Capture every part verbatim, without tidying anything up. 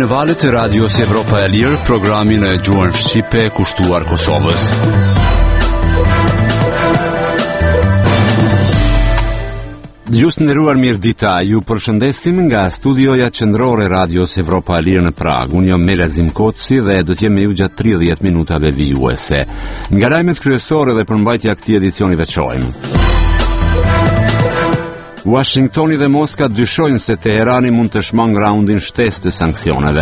valët e Radios Evropa e Lirë, programin e gjuhën shqipe kushtuar Kosovës. Just nderuar mirëdita, ju përshëndesim nga studioja qendrore e Radios Evropa e Lirë në Prag. Unë jam Melazim Koci dhe do të jem me ju gjatë tridhjetë minutave vijuese. Nga lajmet kryesore dhe përmbajtja e këtij edicioni veçojmë. Washingtoni dhe Moska dyshojnë se Teherani mund të shmangë raundin shtesë të sanksioneve.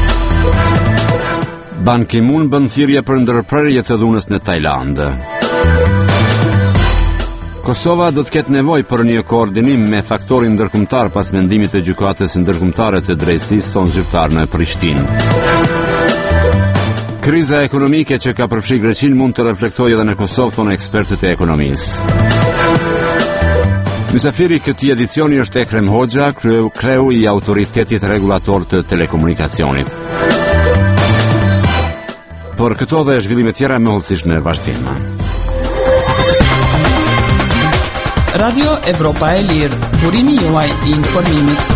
Ban Ki-moon bën thirrje për ndërprerje të dhunës në Tajland. Kosova do të ketë nevojë për një koordinim me faktorin ndërkombëtar pas vendimit të gjykatës ndërkombëtare të drejtësisë, thonë zyrtarë në Prishtinë. Kriza ekonomike që ka përfshirë Greqinë mund të reflektojë edhe në Kosovë, thonë ekspertët e ekonomisë. Mysafiri këtij edicioni është Ekrem Hoxha, kreu, kreu i autoritetit regulator të telekomunikacionit. Por këto dhe zhvillime tjera më hollësisht në vazhdim. Radio Evropa e Lirë, burimi juaj i informimit.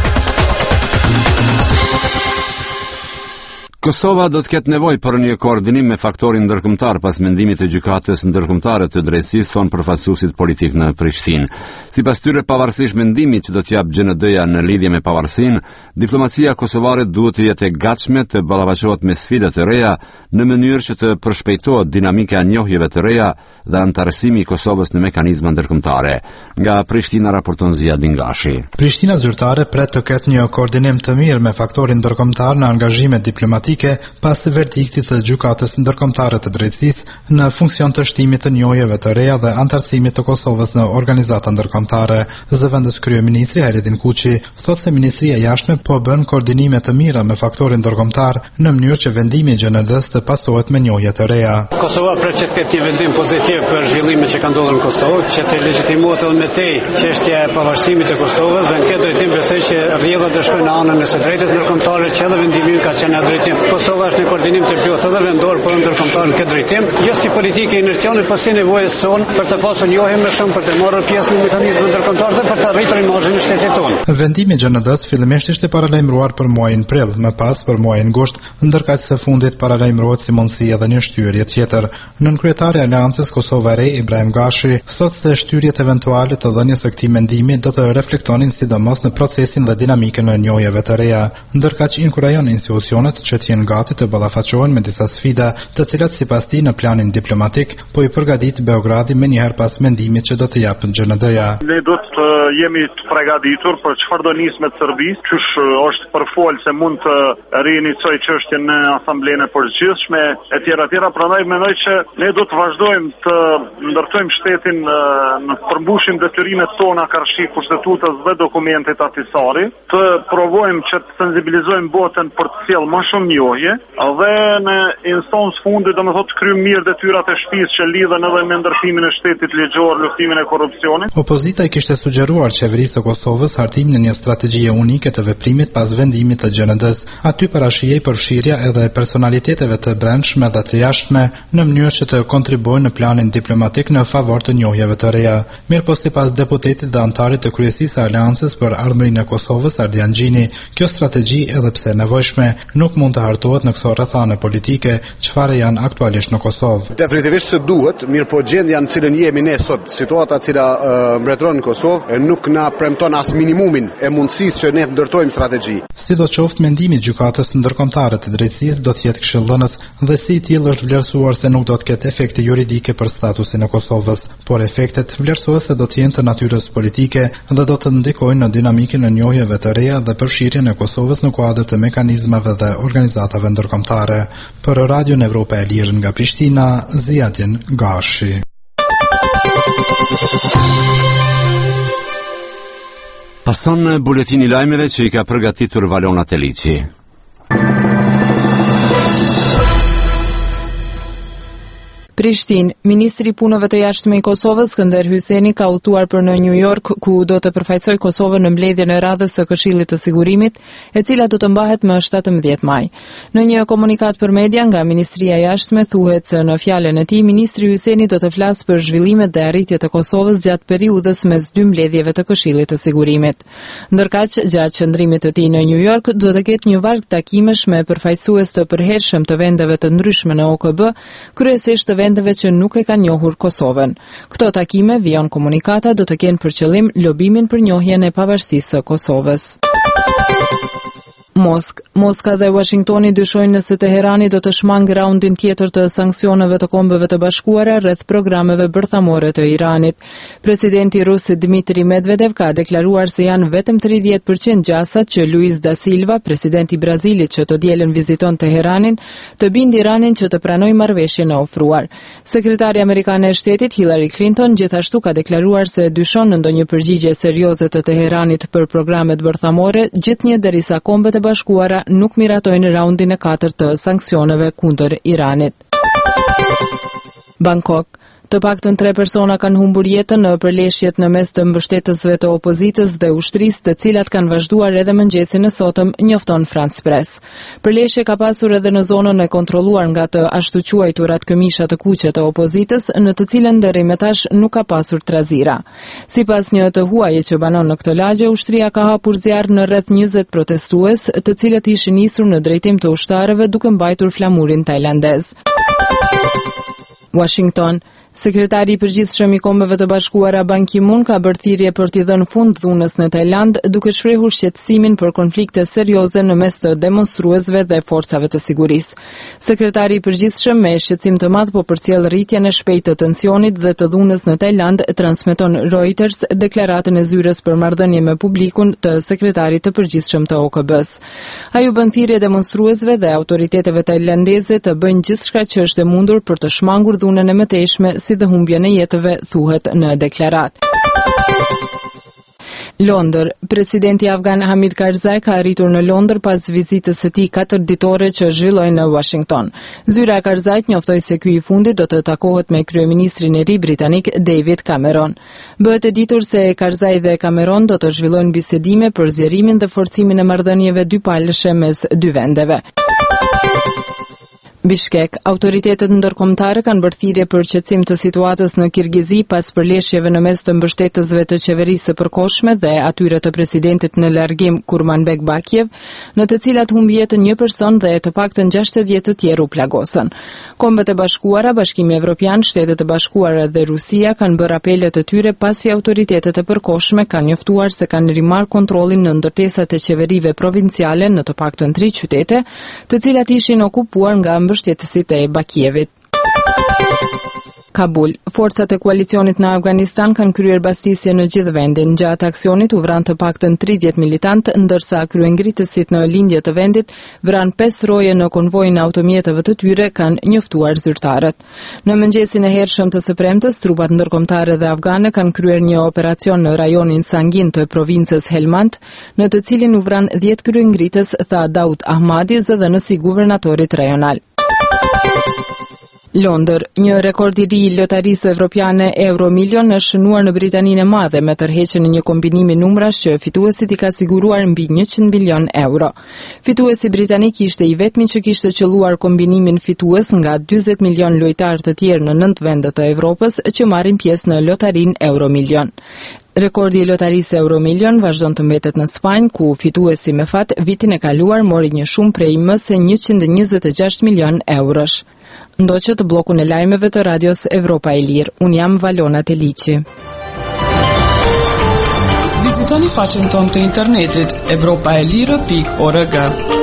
Kosova do të ketë nevojë për një koordinim me faktorin ndërkombëtar pas mendimit të gjykatës ndërkombëtare të drejtësisë, thonë përfaqësuesit politik në Prishtinë. Sipas tyre, pavarësisht mendimit që do të jap G N D-ja në lidhje me pavarësinë, diplomacia kosovare duhet të jetë e gatshme të ballafaqohet me sfidat e reja në mënyrë që të përshpejtohet dinamika e njohjeve të reja dhe antarësimi i Kosovës në mekanizma ndërkombëtare. Nga Prishtina raporton Zia Dingashi. Prishtina zyrtare pret të ketë një koordinim të mirë me faktorin ndërkombëtar në angazhime diplomatike pas verdiktit të gjykatës ndërkombëtare të drejtësisë në funksion të shtimit të njohjeve të reja dhe antarësimit të Kosovës në organizata ndërkombëtare. Zëvendës kryeministri Hayrettin Kuçi thotë se Ministria e Jashtme po bën koordinime të mira me faktorin ndërkombëtar në mënyrë që vendimi i G N D-s të pasohet me njohje të reja. Kosova pret që të ketë një vendim pozitiv për zhvillimet që kanë ndodhur në Kosovë, që të legjitimohet edhe me tej çështja e pavarësimit të Kosovës dhe në këtë drejtim besoj që rrjedhat do shkojnë në anën e së drejtës ndërkombëtare që edhe vendimi ka qenë në drejtim. Kosova është në koordinim të plotë edhe vendor por ndërkombëtar në këtë drejtim, jo si politikë e inercionit, por si nevojës son për të pasur njohje më shumë, për të marrë pjesë në mekanizmin ndërkombëtar dhe për të arritur imazhin e shtetit tonë. Vendimi i G N D-s fillimisht ishte paralajmëruar për muajin prill, më pas për muajin gusht, ndërkaq së fundit paralajmërohet si mundësi edhe një shtyrje tjetër. Nënkryetari i Aleancës Kosova e Re, Ibrahim Gashi, thotë se shtyrjet eventuale të dhënies së këtij mendimi do të reflektonin sidomos në procesin dhe dinamikën e njohjeve të reja, ndërkaq inkurajon institucionet që të jenë gati të ballafaqohen me disa sfida, të cilat sipas tij në planin diplomatik po i përgatit Beogradi më njëherë pas mendimit që do të japë G N D-ja. Ne do të jemi të përgatitur për çfarë do nisë me Serbisë, qysh është përfol se mund të riinicoj çështjen në asamblenë e përgjithshme e tjera tjera, prandaj mendoj që ne do të vazhdojmë të ndërtojmë shtetin në përmbushim detyrimet tona karshi kushtetutës dhe dokumentit atisari, të provojmë që të sensibilizojmë botën për të sjellë më shumë njohje dhe në instancë fundi do të thotë kryejmë mirë detyrat e shtëpisë që lidhen edhe me ndërtimin e shtetit ligjor, luftimin e korrupsionit. Opozita i kishte sugjeruar qeverisë së Kosovës hartimin e një strategjie unike të veprimit pas vendimit të G N D-s. Aty parashihej përfshirja edhe e personaliteteve të brendshme dhe të jashtme në mënyrë që të kontribuojnë në planin diplomatik në favor të njohjeve të reja. Mirë po sipas deputetit dhe antarit të kryesisë së Aleancës për Ardhmërinë e Kosovës, Ardian Gjini, kjo strategji edhe pse nevojshme nuk mund të hartohet në këto rrethane politike, çfarë janë aktualisht në Kosovë. Definitivisht se duhet, mirë po gjendja në cilën jemi ne sot, situata e cila uh, mbretëron në Kosovë, nuk na premton as minimumin e mundësisë që ne të ndërtojmë strategji. Sidoqoftë, mendimi i gjykatës ndërkombëtare të drejtësisë do të jetë këshillëdhënës dhe si i tillë është vlerësuar se nuk do të ketë efekte juridike për statusin e Kosovës, por efektet vlerësohet se do të jenë të natyrës politike dhe do të ndikojnë në dinamikën e njohjeve të reja dhe përfshirjen e Kosovës në kuadër të mekanizmave dhe organizatave ndërkombëtare. Për Radion Evropa e Lirë nga Prishtina, Ziadin Gashi. Pason në buletini lajmeve që i ka përgatitur Valona Telici. Prishtinë, ministri i punëve të jashtme i Kosovës Skënder Hyseni ka udhëtuar për në New York, ku do të përfaqësojë Kosovën në mbledhjen e radhës së Këshillit të Sigurimit, e cila do të mbahet më shtatëmbëdhjetë maj. Në një komunikat për media nga Ministria e Jashtme thuhet se në fjalën e tij ministri Hyseni do të flasë për zhvillimet dhe arritjet e Kosovës gjatë periudhës mes dy mbledhjeve të Këshillit të Sigurimit. Ndërkaq, gjatë qëndrimit të tij në New York do të ketë një varg takimesh me përfaqësues të përhershëm të vendeve të ndryshme në O K B, kryesisht të vendeve që nuk e kanë njohur Kosovën. Këto takime, vijon komunikata, do të kenë për qëllim lobimin për njohjen e pavarësisë së Kosovës. Mosk. Moska dhe Washingtoni dyshojnë nëse Teherani do të shmangë raundin tjetër të sanksioneve të Kombeve të Bashkuara rreth programeve bërthamore të Iranit. Presidenti rus Dmitri Medvedev ka deklaruar se janë vetëm tridhjetë përqind gjasat që Luiz da Silva, presidenti i Brazilit që të dielën viziton Teheranin, të bindë Iranin që të pranojë marrëveshjen e ofruar. Sekretari amerikane e shtetit Hillary Clinton gjithashtu ka deklaruar se dyshon në ndonjë përgjigje serioze të Teheranit për programet bërthamore, gjithnjë derisa Kombet e Bashkuara nuk miratojnë raundin e katërt të sanksioneve kundër Iranit. Bangkok. Të paktën tre persona kanë humbur jetën në përleshjet në mes të mbështetësve të opozitës dhe ushtrisë, të cilat kanë vazhduar edhe mëngjesin e sotëm, njofton France Press. Përleshje ka pasur edhe në zonën e kontrolluar nga të ashtu quajturat këmisha të kuqe të opozitës, në të cilën deri më tash nuk ka pasur trazira. Sipas një të huaje që banon në këtë lagje, ushtria ka hapur zjarr në rreth njëzet protestues, të cilët ishin nisur në drejtim të ushtarëve duke mbajtur flamurin tajlandez. Washington. Sekretari i përgjithshëm i Kombeve të Bashkuara Ban Ki-moon ka bërë thirrje për t'i dhënë fund dhunës në Tajland, duke shprehur shqetësimin për konflikte serioze në mes të demonstruesve dhe forcave të sigurisë. Sekretari i përgjithshëm me shqetësim të madh po përcjell rritjen e shpejtë të tensionit dhe të dhunës në Tajland, transmeton Reuters deklaratën e zyrës për marrëdhënie me publikun të sekretarit të përgjithshëm të O K B-s. Ai u bën thirrje demonstruesve dhe autoriteteve tajlandeze të bëjnë gjithçka që është e mundur për të shmangur dhunën e mëtejshme si dhe humbjen e jetëve, thuhet në deklaratë. Londër. Presidenti afgan Hamid Karzai ka arritur në Londër pas vizitës së tij katërditore që zhvilloi në Washington. Zyra e Karzait njoftoi se ky i fundit do të takohet me kryeministrin e ri britanik David Cameron. Bëhet e ditur se Karzai dhe Cameron do të zhvillojnë bisedime për zgjerimin dhe forcimin e marrëdhënieve dypalëshe mes dy vendeve. Bishkek. Autoritetet ndërkombëtare kanë bërë thirrje për qetësim të situatës në Kirgizi pas përleshjeve në mes të mbështetësve të qeverisë së përkohshme dhe atyre të presidentit në largim Kurmanbek Bakiev, në të cilat humbi jetën një person dhe të paktën gjashtëdhjetë të tjerë u plagosën. Kombet e Bashkuara, Bashkimi Evropian, Shtetet e Bashkuara dhe Rusia kanë bërë apelet e tyre pasi autoritetet e përkohshme kanë njoftuar se kanë rimarrë kontrollin në ndërtesat e qeverive provinciale në të paktën tre qytete, të cilat ishin okupuar nga mbështetësit e Bakievit. Kabul. Forcat e koalicionit në Afganistan kanë kryer bastisje në gjithë vendin. Gjatë aksionit u vranë të paktën tridhjetë militantë, ndërsa kryengritësit në lindje të vendit vranë pesë roje në konvojin e automjeteve të tyre, kanë njoftuar zyrtarët. Në mëngjesin e hershëm të së premtes, trupat ndërkombëtare dhe afgane kanë kryer një operacion në rajonin Sangin të provincës Helmand, në të cilin u vranë dhjetë kryengritës, tha Daud Ahmadi, zëdhënësi i guvernatorit rajonal. Londër. Një rekord i ri i lotarisë evropiane Euromilion është shënuar në Britaninë e Madhe me tërheqjen e një kombinimi numrash që fituesit i ka siguruar mbi njëqind milion euro. Fituesi britanik ishte i vetmi që kishte qelluar kombinimin fitues nga dyzet milion lojtarë të tjerë në nëntë vende të Evropës që marrin pjesë në lotarinë Euromilion. Rekordi i lotarisë Euromilion vazhdon të mbetet në Spanjë, ku fituesi me fat vitin e kaluar mori një shumë prej më se njëqind e njëzet e gjashtë milion eurosh. Ndoqët blokun e lajmeve të radios Evropa e Lirë. Unë jam Valona Telici. Vizitoni faqen tonë të internetit evropa e lirë pikë org.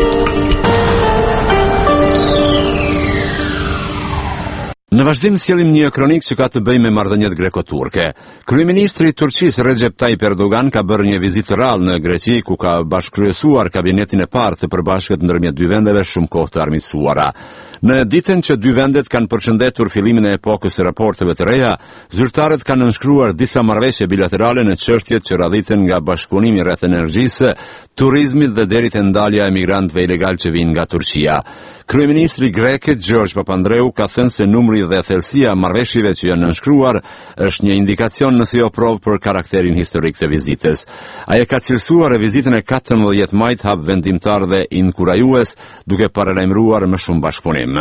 Në vazhdim sjellim një kronik që ka të bëjë me marrëdhëniet greko-turke. Kryeministri i Turqisë Recep Tayyip Erdogan ka bërë një vizitë rrallë në Greqi, ku ka bashkëkryesuar kabinetin e parë të përbashkët ndërmjet dy vendeve shumë kohë të armiqësuara. Në ditën që dy vendet kanë përshëndetur fillimin e epokës së raporteve të reja, zyrtarët kanë nënshkruar disa marrëveshje bilaterale në çështjet që radhiten nga bashkëpunimi rreth energjisë, turizmit dhe deri te ndalja e emigrantëve ilegal që vijnë nga Turqia. Kryeministri grek Gjorgj Papandreou ka thënë se numri dhe thelësia e marrëveshjeve që janë nënshkruar është një indikacion nëse jo provë për karakterin historik të vizitës. Ai ka cilësuar vizitën e katërmbëdhjetë majit hap vendimtar dhe inkurajues, duke paralajmëruar më shumë bashkëpunim.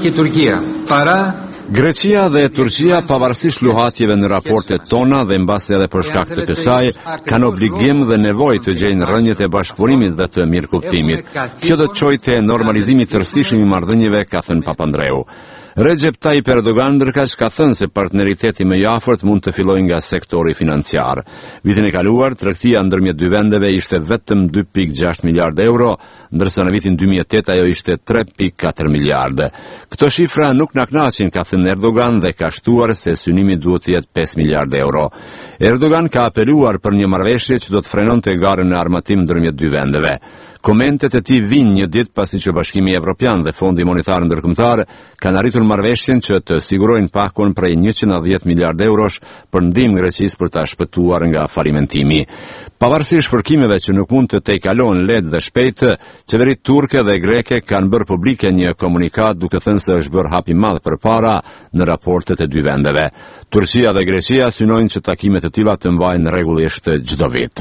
Greqia dhe Turqia, pavarësisht luhatjeve në raportet tona dhe mbasi edhe për shkak të kësaj, kanë obligim dhe nevojë të gjejnë rrënjët e bashkëpunimit dhe të mirëkuptimit. Kjo do të çojë te normalizimi i tërësishëm i marrëdhënieve, ka thënë Papandreou. Recep Tayyip Erdogan ndërkaq ka thënë se partneriteti më i afërt mund të fillojë nga sektori financiar. Vitin e kaluar, tregtia ndërmjet dy vendeve ishte vetëm dy pikë gjashtë miliardë euro, ndërsa në vitin dy mijë e tetë ajo ishte tre pikë katër miliardë. Këto shifra nuk na kënaqin, ka thënë Erdogan dhe ka shtuar se synimi duhet të jetë pesë miliardë euro. Erdogan ka apeluar për një marrëveshje që do të frenonte garën e armatim ndërmjet dy vendeve. Komentet e tij vinë një ditë pasi që Bashkimi Evropian dhe Fondi Monetar Ndërkombëtar kanë arritur marrëveshjen që të sigurojnë pakon prej njëqind e dhjetë miliardë eurosh për ndihmë Greqisë për ta shpëtuar nga falimentimi. Pavarësisht fërkimeve që nuk mund të tejkalohen lehtë dhe shpejt, qeveritë turke dhe greke kanë bërë publike një komunikat duke thënë se është bërë hap i madh përpara në raportet e dy vendeve. Turqia dhe Greqia synojnë që takimet e tilla të mbajnë rregullisht çdo vit.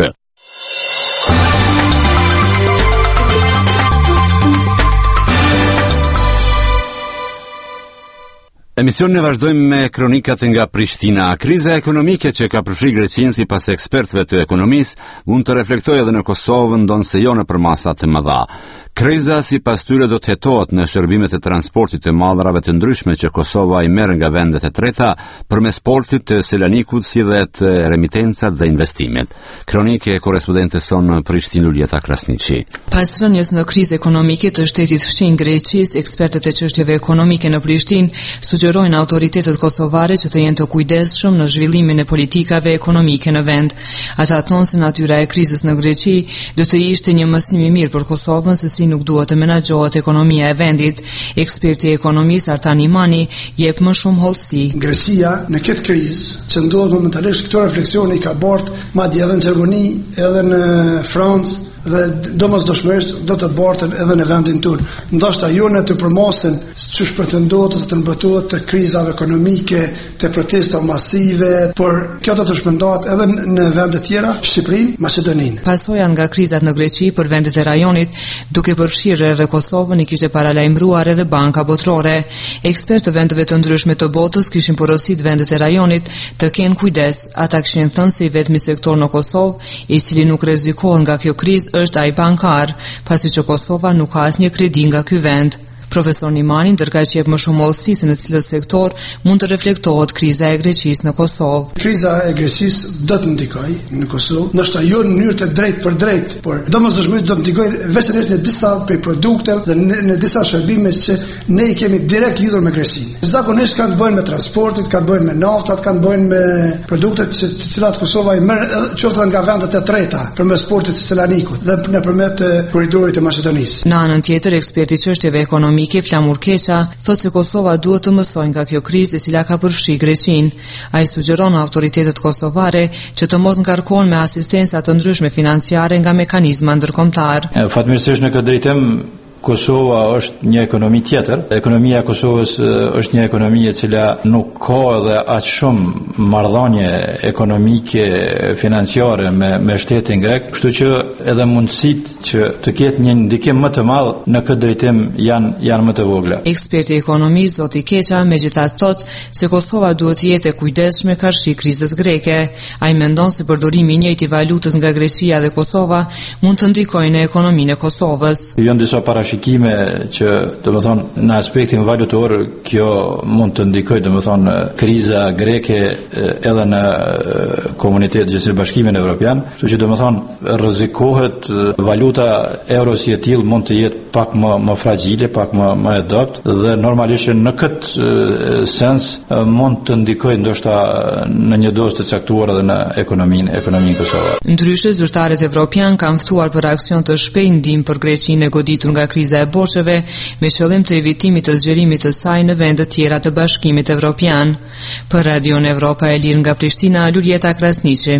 Emisionin e vazhdojmë me kronikat nga Prishtina. Kriza ekonomike që ka përfri Greqinë sipas ekspertëve të ekonomisë mund të reflektojë edhe në Kosovë, ndonse jo në përmasa të mëdha. Kriza sipas tyre do të hetohet në shërbimet e transportit të mallrave të ndryshme që Kosova i merr nga vendet e treta përmes portit të Selanikut, si dhe të remitencat dhe investimet. Kronike e korrespondentes son në Prishtinë Luljeta Krasniqi. Pas rënies në krizë ekonomike të shtetit fshin Greqisë, ekspertët e çështjeve ekonomike në Prishtinë sugjerojnë autoritetet kosovare që të jenë të kujdesshëm në zhvillimin e politikave ekonomike në vend. Ata thonë se natyra e krizës në Greqi do të ishte një mësim i mirë për Kosovën se si nuk duhet të menaxhohet ekonomia e vendit. Eksperti i ekonomisë Artan Imani jep më shumë hollësi. Greqia në këtë krizë që ndodhet momentalisht, këto refleksione i ka bart madje edhe në Gjermani, edhe në Francë, dhe domosdoshmërisht do të bartën edhe në vendin tonë. Ndoshta jo në të përmasin ç'është pretendohet të mbëtohet të krizave ekonomike, të protesta masive, por kjo do të shpëndohet edhe në vende tjera, Shqipërinë, Maqedoninë. Pasoja nga krizat në Greqi për vendet e rajonit, duke përfshirë edhe Kosovën, i kishte paralajmëruar edhe Banka Botërore. Ekspertë të vendeve të ndryshme të botës kishin porositur vendet e rajonit të kenë kujdes. Ata kishin thënë se i vetmi sektor në Kosovë i cili nuk rrezikohet nga kjo krizë është ai bankar, pasi që Kosova nuk ka asnjë kredi nga ky vend. Profesor Nimani ndërkaq jep më shumë hollësi se në cilët sektor mund të reflektohet kriza e Greqisë në Kosovë. Kriza e Greqisë do të ndikojë në Kosovë, ndoshta jo në mënyrë të drejtë për drejtë, por domosdoshmërisht do të ndikojë veçanërisht në disa prej produkteve dhe në, në disa shërbime që ne i kemi direkt lidhur me Greqinë. Zakonisht kanë të bëjnë me transportit, kanë të bëjnë me naftat, kanë të bëjnë me produktet që të cilat Kosova i merr qoftë nga vendet e treta përmes portit të Selanikut dhe nëpërmjet korridorit të Maqedonisë. Në anën tjetër, eksperti i çështjeve ekonomike Mike Flamur Keqa thotë se Kosova duhet të mësojë nga kjo krizë e cila ka përfshi Greqinë. Ai sugjeron autoritetet kosovare që të mos ngarkohen me asistenca të ndryshme financiare nga mekanizma ndërkombëtar. Fatmirësisht në këtë drejtim Kosova është një ekonomi tjetër. Ekonomia e Kosovës është një ekonomi e cila nuk ka edhe aq shumë marrëdhënie ekonomike financiare me me shtetin grek, kështu që edhe mundësitë që të ketë një ndikim më të madh në këtë drejtim janë janë më të vogla. Eksperti ekonomist Zoti Keqa megjithatë thotë se Kosova duhet të jetë e kujdesshme karshi krizës greke. Ai mendon se përdorimi i njëjtë i valutës nga Greqia dhe Kosova mund të ndikojë në ekonominë e Kosovës. Janë disa parashikime që, domethënë, në aspektin valutor kjo mund të ndikojë, domethënë, kriza greke edhe në komunitetin gjithsesi Bashkimin Evropian, kështu që domethënë rrezikohet valuta euro si e tillë mund të jetë pak më më fragile, pak më më e dobët dhe normalisht në këtë sens mund të ndikojë ndoshta në një dozë të caktuar edhe në ekonominë ekonominë Kosovare. Ndryshe, zyrtarët evropian kanë ftuar për aksion të shpejtë ndihmë për Greqinë e goditur nga kriza e borxheve me qëllim të evitimit të zgjerimit të saj në vende të tjera të Bashkimit Evropian. Për Radio Evropa e Lirë nga Prishtina, Luljeta Krasniqi.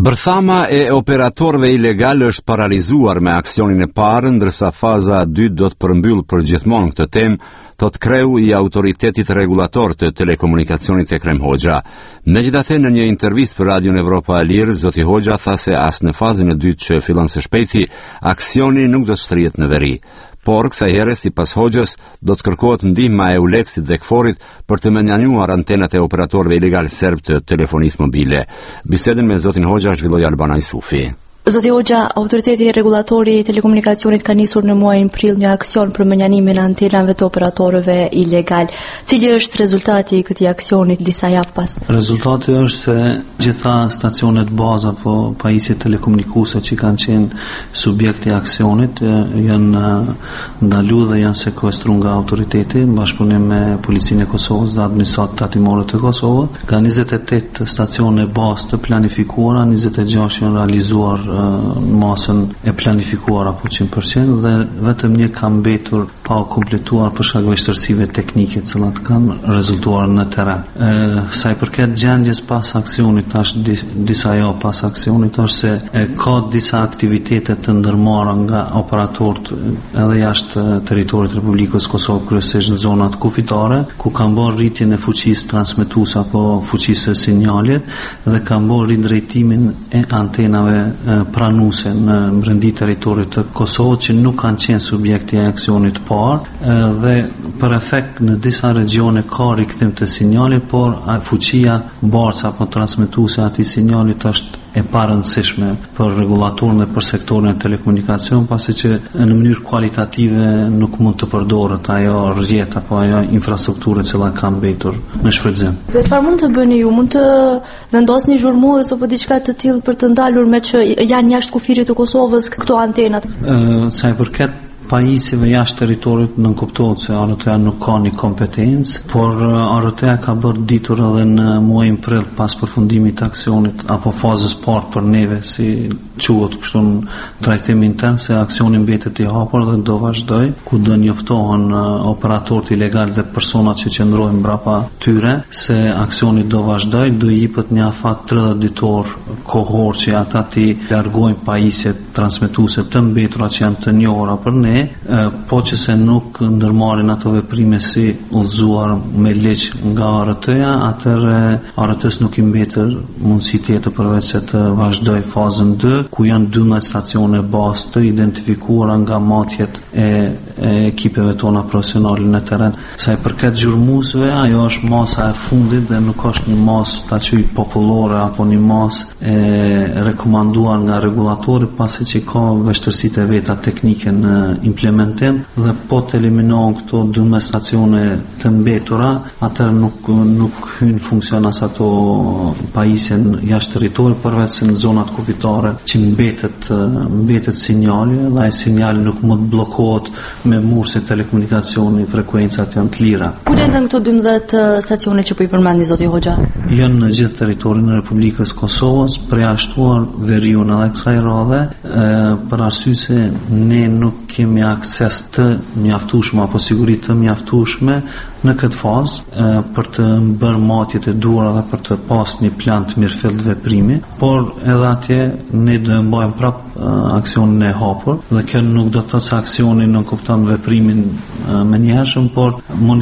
Bërthama e operatorëve ilegal është paralizuar me aksionin e parë, ndërsa faza e dytë do të përmbyll përgjithmonë këtë temë, thot kreu i autoritetit regulator të telekomunikacionit Ekrem Hoxha. Megjithatë, në një intervistë për Radion Evropa e Lirë, zoti Hoxha tha se as në fazën e dytë që fillon së shpejti, aksioni nuk do të shtrihet në veri. Por kësaj here, sipas Hoxhës, do të kërkohet ndihma e Euleksit dhe Kforit për të menjaniuar antenat e operatorëve ilegal serb të telefonisë mobile. Bisedën me zotin Hoxha zhvilloi Albana Jusufi. Zoti Hoxha, autoriteti regulatori i telekomunikacionit ka nisur në muajin prill një aksion për menjanimin e antenave të operatorëve ilegal. Cili është rezultati i këtij aksioni disa javë pas? Rezultati është se gjitha stacionet baza apo pajisjet telekomunikuese që kanë qenë subjekti i aksionit janë ndaluar dhe janë sekuestruar nga autoriteti në bashkëpunim me policinë e Kosovës dhe administratën tatimore të Kosovës. Ka njëzet e tetë stacione bazë të planifikuara, njëzet e gjashtë janë realizuar në masën e planifikuar apo njëqind përqind dhe vetëm një ka mbetur pa u kompletuar për shkak vështirësive teknike të cilat kanë rezultuar në terren. E, sa i përket gjendjes pas aksionit, tash disa javë pas aksionit, është se e, ka disa aktivitete të ndërmarra nga operatorët edhe jashtë territorit të Republikës Kosovë, kryesisht në zonat kufitare, ku kanë bërë rritjen e fuqisë transmetuese apo fuqisë së sinjalit dhe kanë bërë ridrejtimin e antenave e, pranuese në brenda territorit të Kosovës që nuk kanë qenë subjekti i aksionit parë dhe për efekt në disa regione ka rikthim të sinjalit, por fuqia barca apo transmetuese e atij sinjalit është e parëndësishme për regulatorën dhe për sektorin e telekomunikacion, pasi që në mënyrë kualitative nuk mund të përdoret ajo rrjet apo ajo infrastrukturë që ka mbetur në shfrytëzim. Dhe çfarë mund të bëni ju? Mund të vendosni zhurmues apo diçka të tillë për të ndalur me që janë jashtë kufirit të Kosovës këto antenat? Uh, sa i përket pajisjeve jashtë territorit, nën kuptohet se A R T A nuk ka një kompetencë, por A R T A ka bërë ditur edhe në muajin prill pas përfundimit të aksionit apo fazës parë për neve, si quhet kështu në trajtim intern, se aksioni mbetet i hapur dhe do vazhdoj, ku do njoftohen operatorët ilegal dhe personat që qëndrojnë mbrapa tyre, se aksioni do vazhdoj, do jepet një afat tridhjetë ditor kohor që ata të largojnë pajisjet transmetuese të mbetura që janë të njohura për ne, po që se nuk ndërmarrin ato veprime si udhëzuar me ligj nga A R T A, atëherë A R T A-s nuk i mbetet mundësi tjetër përveç se të vazhdoj fazën dy, ku janë dymbëdhjetë stacione bazë të identifikuara nga matjet e, e ekipeve tona profesionale në terren. Sa i përket gjurmuesve, ajo është masa e fundit dhe nuk është një masë ta quaj popullore apo një masë e rekomanduar nga regulatori, pasi që ka vështirësitë e veta teknike në implementim dhe po të eliminohen këto dymbëdhjetë stacione të mbetura, atëherë nuk nuk hyn funksion as ato pajisje jashtë territorit, përveç se në zonat kufitare që mbetet mbetet sinjali dhe ai sinjali nuk mund të bllokohet me murse telekomunikacioni, frekuencat janë të lira. Ku gjenden këto dymbëdhjetë stacione që po i përmendi zoti Hoxha? Janë në gjithë territorin e Republikës Kosovës, përjashtuar veriun edhe kësaj radhe, për arsye se ne nuk kemi akses të mjaftueshme apo siguri të mjaftueshme në këtë fazë për të bërë matjet e duhura dhe për të pas një plan të mirëfillt veprimi, por edhe atje ne do të mbajmë prap aksionin e hapur dhe kjo nuk do të thotë se aksioni nuk kupton veprimin më njëhershëm, por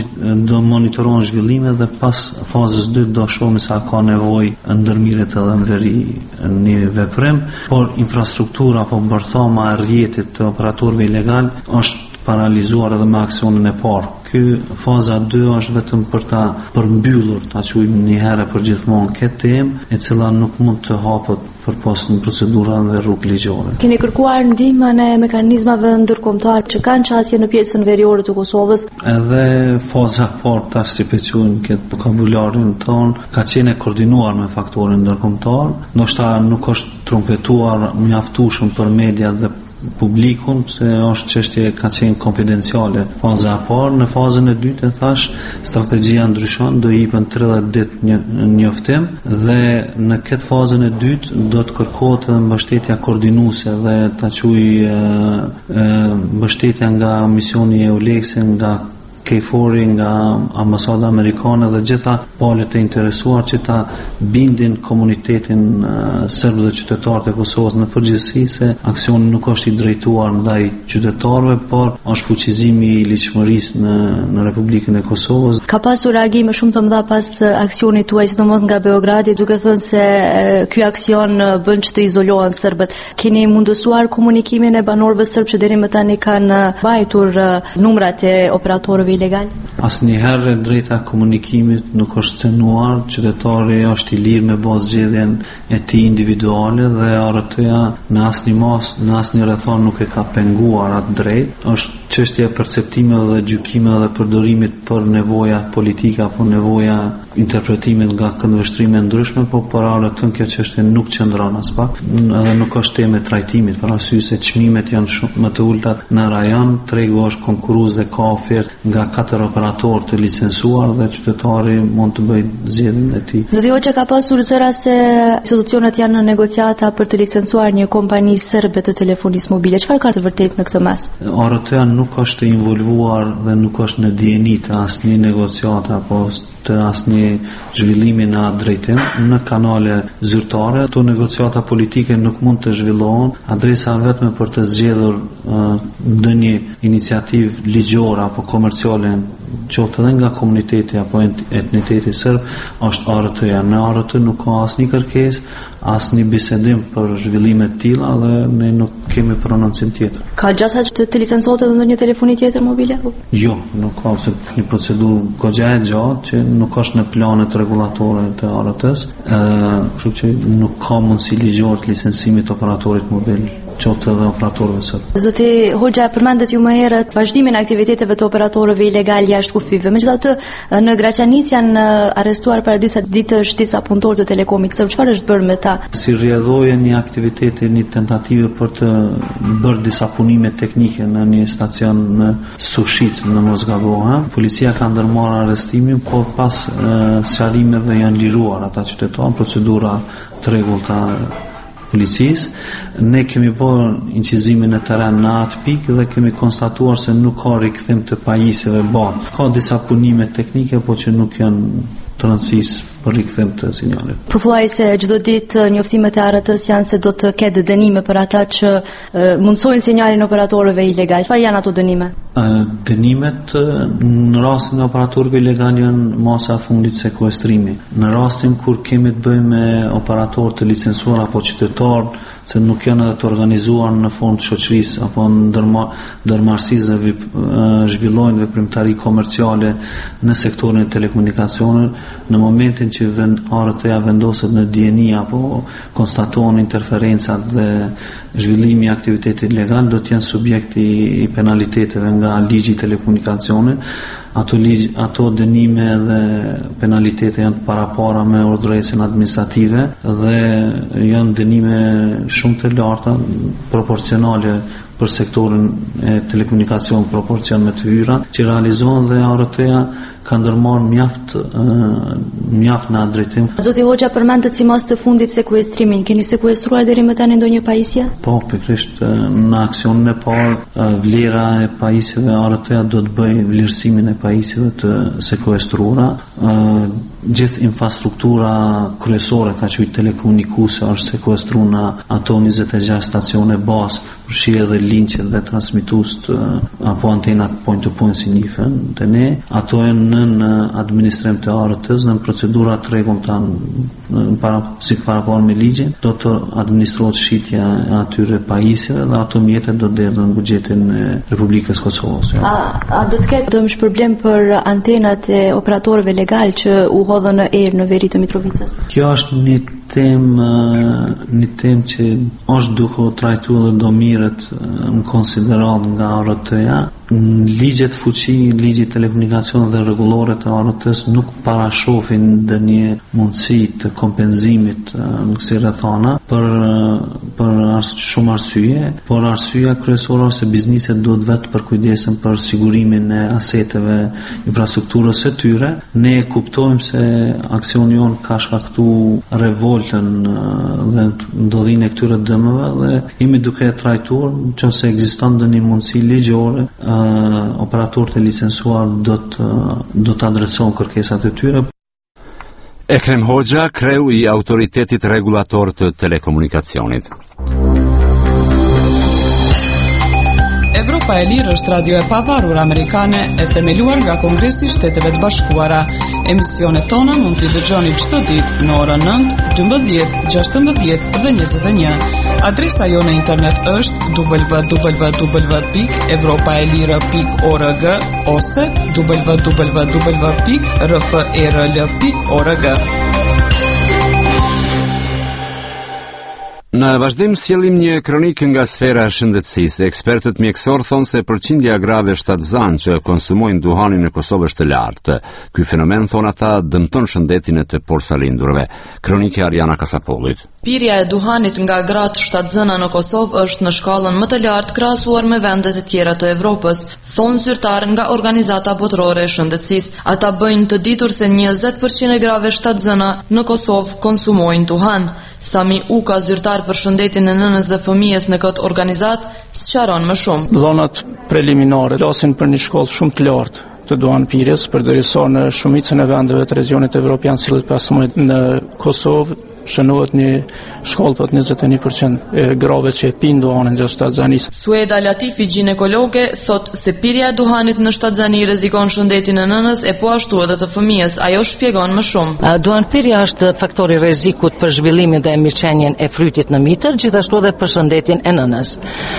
do monitorohen zhvillimet dhe pas fazës dy do shohim se a ka nevojë ndërmirret edhe në veri një veprim, por infrastruktura apo bërthama e rrjetit të operatorëve ilegal është paralizuar edhe me aksionin e parë. Ky faza dy është vetëm për ta përmbyllur, ta quajmë një herë për gjithmonë këtë temë, e cila nuk mund të hapet përpas në procedura dhe rrugë ligjore. Keni kërkuar ndihmën e mekanizmave ndërkombëtar që kanë qasje në pjesën veriore të Kosovës? Edhe faza parë, tash si pe quajmë këtë vokabularin ton, ka qenë e koordinuar me faktorin ndërkombëtar, ndoshta nuk është trumpetuar mjaftueshëm për media dhe publikun, se është çështje ka qenë konfidenciale faza e parë. Në fazën e dytë, thash, strategjia ndryshon, do jepen tridhjetë ditë një njoftim dhe në këtë fazën e dytë do të kërkohet edhe mbështetja koordinuese dhe ta quaj mbështetja nga misioni e Euleksit, nga Kejfori nga ambasada amerikane dhe gjitha palët e interesuar që ta bindin komunitetin uh, serb dhe qytetarët e Kosovës në përgjithësi se aksioni nuk është i drejtuar ndaj qytetarëve, por është fuqizimi i ligjshmërisë në në Republikën e Kosovës. Ka pasur reagime shumë të mëdha pas aksionit tuaj, sidomos nga Beogradi, duke thënë se ky aksion bën që të izolohen serbët. Keni mundësuar komunikimin e banorëve serb që deri më tani kanë mbajtur numrat e operatorëve ilegal? Asnjëherë drejta e komunikimit nuk është cenuar, qytetari është i lirë me bë zgjedhjen e tij individuale dhe R T-ja në asnjë mos, në asnjë rrethon nuk e ka penguar atë drejt. Është çështje e perceptimeve dhe gjykimeve dhe përdorimit për nevoja politike apo nevoja interpretimit nga këndvështrime ndryshme, po për R T-n kjo çështje nuk qëndron as pak, edhe nuk është temë e trajtimit, për arsye se çmimet janë shumë më të ulta në rajon, tregu është konkurrues dhe ka ofertë nga katër operatorë të licencuar dhe qytetari mund të bëjë zgjedhjen e tij. Zoti Hoxha, ka pasur zëra se institucionet janë në negociata për të licencuar një kompani serbe të telefonisë mobile. Çfarë ka të vërtetë në këtë mas? R T-ja nuk është involvuar dhe nuk është në dijeni të asnjë negociate apo të asnjë zhvillimi në atë drejtim në kanale zyrtare. Ato negociata politike nuk mund të zhvillohen. Adresa vetëm për të zgjedhur ndonjë uh, iniciativë ligjore apo komerciale, qoftë edhe nga komuniteti apo etniteti serb, është R T-ja. Në R T nuk ka asnjë kërkesë, asnjë bisedim për zhvillime të tilla dhe ne nuk kemi prononcim tjetër. Ka gjasa që të, të licencohet edhe ndonjë telefoni tjetër mobile? Jo, nuk ka, se një procedurë goxha e gjatë që nuk është në planet rregullatore të R T-s, kështu që nuk ka mundësi ligjore të licencimit operatorit mobil, qoftë edhe operatorëve serb. Zoti Hoxha, përmendet ju më herët vazhdimin e aktiviteteve të operatorëve ilegal jashtë kufive. Megjithatë, në Graçanic janë arrestuar para disa ditësh disa punëtorë të Telekomit serb. Çfarë është bërë me ta? Si rrjedhoje një aktiviteti, një tentativë për të bërë disa punime teknike në një stacion në Sushic në Mosgavoha. Policia ka ndërmarrë arrestimin, por pas sqarimeve janë liruar ata qytetarë, procedura të rregullta policisë. Ne kemi bërë incizimin në terren në atë pikë dhe kemi konstatuar se nuk ka rikthim të pajisjeve bardh. Ka disa punime teknike, po që nuk janë të rëndësishme për rikthim të sinjalit. Pothuaj se çdo ditë njoftimet e R T-s janë se do të ketë dënime për ata që e, mundsojnë sinjalin operatorëve ilegal. Çfarë janë ato dënime? E, dënimet në rastin e operatorëve ilegal janë masa e fundit sekuestrimi. Në rastin kur kemi të bëjmë me operatorë të licencuar apo qytetarë se nuk janë edhe të organizuar në fond të shoqërisë apo ndërmarrësisë dhe zhvillojnë veprimtari komerciale në sektorin e telekomunikacionit, në momentin që vend, R T-ja vendoset në dijeni apo konstatohen interferencat dhe zhvillimi i aktivitetit legal, do të jenë subjekti i penaliteteve nga ligji i telekomunikacionit. Ato ligj, ato dënime dhe penalitete janë parapara me urdhëresën administrative dhe janë dënime shumë të larta, proporcionale për sektorin e telekomunikacion proporcion me të hyra, që realizohen dhe R T-ja ka ndërmarrë mjaft mjaft në atë drejtim. Zoti Hoxha, përmendet si mas të fundit sekuestrimin. Keni sekuestruar deri më tani ndonjë pajisje? Po, pikërisht në aksionin e parë vlera e pajisjeve R T-ja do të bëjë vlerësimin e pajisjeve të sekuestruara. Gjithë infrastruktura kryesore ka qenë telekomunikuese është sekuestruar në ato njëzet e gjashtë stacione bazë, përfshirë edhe linqet dhe transmitues apo antenat point to point si njihen te ne. Ato janë në administrim të R T-s, në procedura të rregullta para si parapar me ligjin, do të administrohet shitja e atyre pajisjeve dhe ato mjetet do të derdhen në buxhetin e Republikës Kosovës. A, a do të ketë dëmsh problem për antenat e operatorëve legal që u hodhën në erë në veri të Mitrovicës? Kjo është një temë një temë që është duke u trajtuar dhe do mirët në konsiderat nga R T-ja. Ligjet fuqi, ligji telekomunikacion dhe rregullore të R T-s nuk parashohin ndonjë mundësi të kompenzimit në kësi rrethana për për ars, shumë arsye, por arsyeja kryesore është se bizneset duhet vetë përkujdesen për sigurimin e aseteve, infrastrukturës së tyre. Ne kuptojmë se aksioni jon ka shkaktuar revoltën dhe ndodhinë e këtyre dëmeve dhe jemi duke e trajtuar nëse ekziston ndonjë mundësi ligjore operatorët e licencuar do të do të adresohen kërkesat e tyre. Ekrem Hoxha, kreu i Autoritetit Regulator të Telekomunikacionit. Evropa e Lirë është radio e pavarur amerikane e themeluar nga Kongresi i Shteteve të Bashkuara. Emisionet tona mund t'i dëgjoni çdo ditë në orën nëntë, dymbëdhjetë, gjashtëmbëdhjetë dhe njëzet e një. Adresa jo në internet është w w w pikë evropaelire pikë org ose w w w pikë r f e r l pikë org. Në vazhdim sjellim një kronik nga sfera e shëndetësisë. Ekspertët mjekësor thonë se përqindja grave shtatzanë që konsumojnë duhanin në Kosovë është e lartë. Ky fenomen, thonë ata, dëmton shëndetin e të porsalindurve. Kronike Ariana Kasapollit. Pirja e duhanit nga gratë shtatzëna në Kosovë është në shkallën më të lartë krahasuar me vendet e tjera të Evropës, thonë zyrtar nga Organizata Botërore e Shëndetësisë. Ata bëjnë të ditur se njëzet përqind e grave shtatzëna në Kosovë konsumojnë duhan. Sami Uka, zyrtar për shëndetin e nënës dhe fëmijës në këtë organizat, sqaron më shumë. Dhonat preliminare flasin për një shkollë shumë të lartë të duhanpirjes, përderisa në shumicën e vendeve të regionit evropian, si pasojë në Kosovë, shënohet një shkollë për njëzet e një përqind e grave që e pinë duhanin gjatë shtatzanisë. Sueda Latifi, ginekologe, thot se pirja e duhanit në shtatzani rrezikon shëndetin e nënës e po ashtu edhe të fëmijës. Ajo shpjegon më shumë. Duhanpirja është faktori rrezikut për zhvillimin dhe mirëqenien e frytit në mitër, gjithashtu edhe për shëndetin e nënës.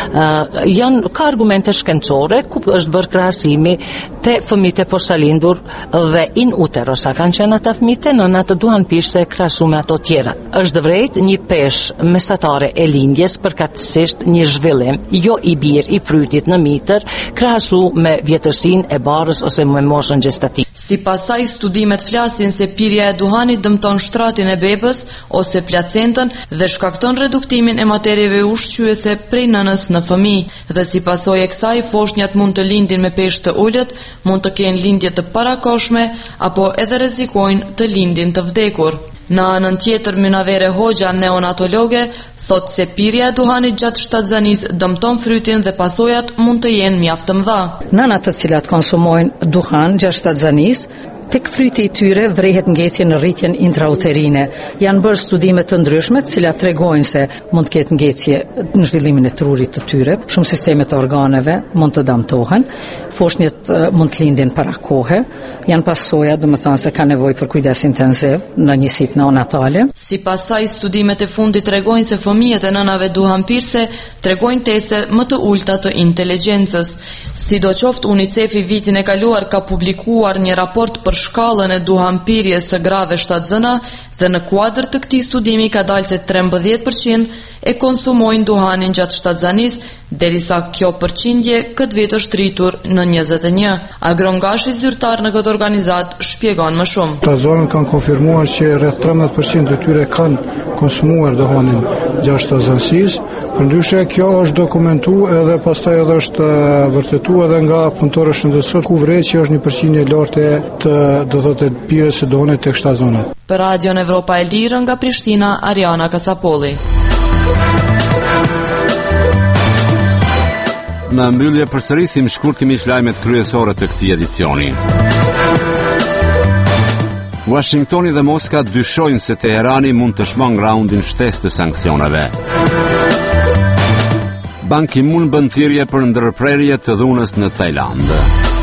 Uh, janë ka argumente shkencore ku është bërë krahasimi te fëmijët e porsalindur dhe in utero, sa kanë qenë ata fëmijë, nëna të duhanpirse krahasuar me ato tjera. Është vërejt një peshë mesatare e lindjes, përkatësisht një zhvillim, jo i birë i frytit në mitër, krahasu me vjetërsinë e barës ose me moshën gjestative. Sipas saj, studimet flasin se pirja e duhanit dëmton shtratin e bebës ose placentën dhe shkakton reduktimin e materieve ushqyese prej nënës në fëmijë. Dhe si pasojë e kësaj, foshnjat mund të lindin me peshë të ulët, mund të kenë lindje të parakoshme apo edhe rrezikojnë të lindin të vdekur. Në anën tjetër, Mynavere Hoxha, neonatologe, thot se pirja e duhanit gjatë shtatzanisë dëmton frytin dhe pasojat mund të jenë mjaft të mëdha. Nënat të cilat konsumojnë duhan gjatë shtatzanisë, tek fryti i tyre vrehet ngjecje në rritjen intrauterine. Janë bërë studime të ndryshme, të cilat tregojnë se mund të ketë ngjecje në zhvillimin e trurit të tyre, shumë sisteme të organeve mund të dëmtohen, foshnjët mund të lindin para kohe, janë pasoja, domethënë se ka nevojë për kujdes intensiv në njësitë neonatale. Sipas saj, studimet e fundit tregojnë se fëmijët e nënave duhanpirse tregojnë teste më të ulta të inteligjencës. Sidoqoftë, UNICEF-i vitin e kaluar ka publikuar një raport për shkallën e duhanpirjes së grave shtatzëna dhe në kuadër të këtij studimi ka dalë se trembëdhjetë përqind e konsumojnë duhanin gjatë shtatzanisë, derisa kjo përqindje këtë vit është rritur në njëzet e një. Agron Gashi, zyrtar në këtë organizat, shpjegon më shumë. Të zonën kanë konfirmuar që rreth trembëdhjetë përqind të tyre kanë konsumuar duhanin gjatë shtatzanisë. Përndryshe, kjo është dokumentuar edhe pastaj edhe është vërtetuar edhe nga punëtorët shëndetësor, ku vret që është një përqindje e lartë të do thotë pirjes së duhanit tek shtatzonat. Për Radion Evropa e Lirë nga Prishtina, Ariana Kasapolli. Në mbyllje përsërisim shkurtimisht lajmet kryesore të këtij edicioni. Washingtoni dhe Moska dyshojnë se Teherani mund të shmang raundin shtesë të sanksioneve. Ban Ki-moon bën thirrje për ndërprerje të dhunës në Tajland.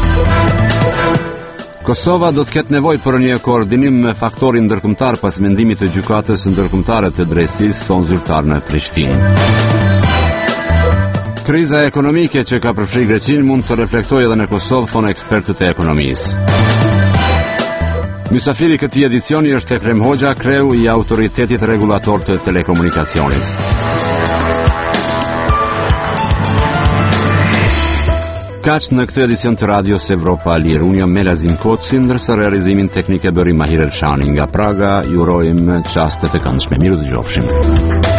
Kosova do të ketë nevojë për një koordinim me faktorin ndërkombëtar pas mendimit të gjykatës ndërkombëtare të drejtësisë, thon zyrtar në Prishtinë. Kriza ekonomike që ka përfshirë Greqinë mund të reflektojë edhe në Kosovë, thonë ekspertët e ekonomisë. Mysafiri i këtij edicioni është Ekrem Hoxha, kreu i Autoritetit Regulator të Telekomunikacionit. Kaq në këtë edicion të radios Evropa e Lirë. Unë jam Melazim Koci, ndërsa realizimin teknik e bëri Mahir Elshani nga Praga. Ju urojmë çaste të këndshme. Miru dëgjofshim.